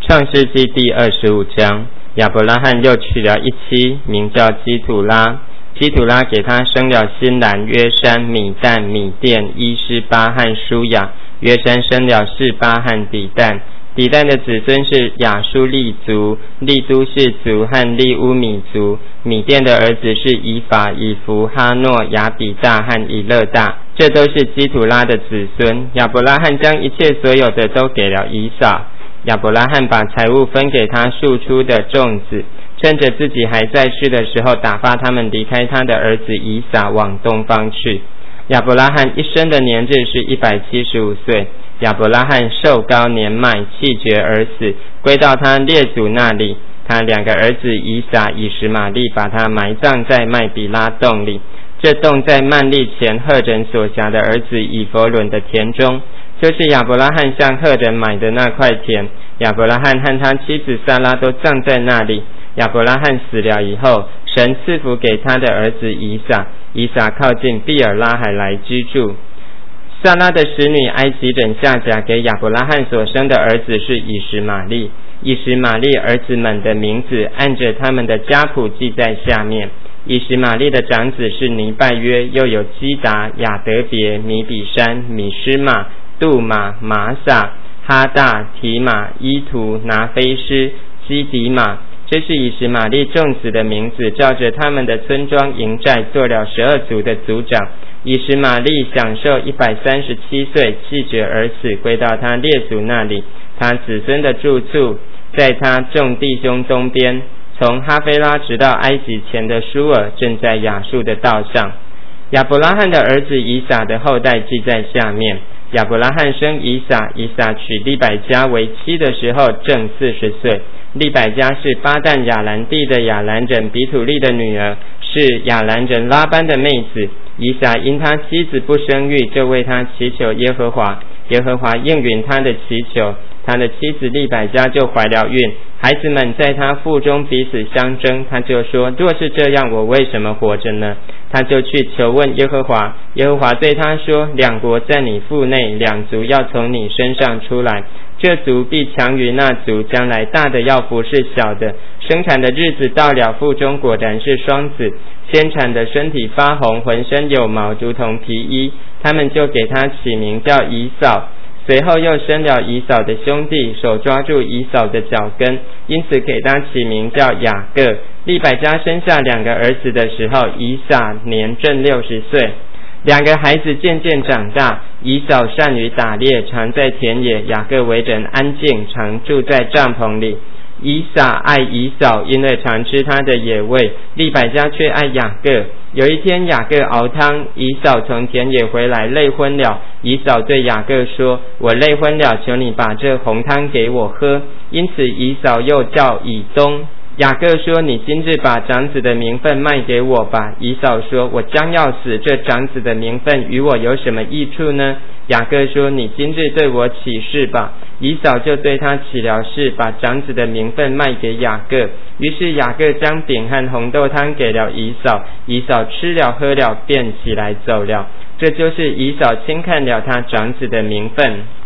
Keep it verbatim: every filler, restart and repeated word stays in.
创世纪第二十五章，亚伯拉罕又娶了一妻，名叫基土拉。基土拉给他生了新兰、约山、米旦、米甸、伊施巴和舒雅。约山生了示巴和底旦。底旦的子孙是亚舒利族、利都氏族和利乌米族。米甸的儿子是以法、以弗、哈诺、亚比大和以勒大，这都是基土拉的子孙。亚伯拉罕将一切所有的都给了以扫。亚伯拉罕把财物分给他庶出的众子，趁着自己还在世的时候，打发他们离开他的儿子以撒往东方去。亚伯拉罕一生的年日是一百七十五岁。亚伯拉罕寿高年迈，气绝而死，归到他列祖那里。他两个儿子以撒、以实玛利把他埋葬在麦比拉洞里，这洞在曼利前赫人所辖的儿子以弗伦的田中，就是亚伯拉罕向赫人买的那块田。亚伯拉罕和他妻子撒拉都葬在那里。亚伯拉罕死了以后，神赐福给他的儿子以撒。以撒靠近毕尔拉海来居住。撒拉的使女埃及人夏甲给亚伯拉罕所生的儿子是以实玛利。以实玛利儿子们的名字按着他们的家谱记在下面。以实玛利的长子是尼拜约，又有基达、亚得别、米比山、米施玛、杜玛、玛撒、哈大、提玛、伊图、拿菲斯、基底玛。这是以实玛利众子的名字，照着他们的村庄营寨做了十二族的族长。以实玛利享受一百三十七岁，气绝而死，归到他列祖那里。他子孙的住处在他众弟兄东边，从哈菲拉直到埃及前的舒尔，正在亚述的道上。亚伯拉罕的儿子以撒的后代记在下面。亚伯拉罕生以撒，以撒娶利百加为妻的时候正四十岁。利百加是巴旦亚兰地的亚兰人比土利的女儿，是亚兰人拉班的妹子。以撒因他妻子不生育，就为他祈求耶和华，耶和华应允他的祈求，他的妻子利百加就怀了孕。孩子们在他腹中彼此相争，他就说，若是这样，我为什么活着呢？他就去求问耶和华，耶和华对他说，两国在你腹内，两族要从你身上出来，这族必强于那族，将来大的要服侍小的。生产的日子到了，腹中果然是双子，先产的身体发红，浑身有毛，如同皮衣。他们就给他起名叫以扫。随后又生了以扫的兄弟，手抓住以扫的脚跟，因此给他起名叫雅各。利百加生下两个儿子的时候，以撒年正六十岁。两个孩子渐渐长大，以扫善于打猎，常在田野；雅各为人安静，常住在帐篷里。以撒爱以扫，因为常吃他的野味；利百加却爱雅各。有一天，雅各熬汤，以扫从田野回来，累昏了。以扫对雅各说：“我累昏了，求你把这红汤给我喝。”因此，以扫又叫以东。雅各说：“你今日把长子的名分卖给我吧。”以扫说：“我将要死，这长子的名分与我有什么益处呢？”雅各说：“你今日对我起誓吧。”以扫就对他起了誓，把长子的名分卖给雅各。于是雅各将饼和红豆汤给了以扫，以扫吃了喝了，便起来走了。这就是以扫轻看了他长子的名分。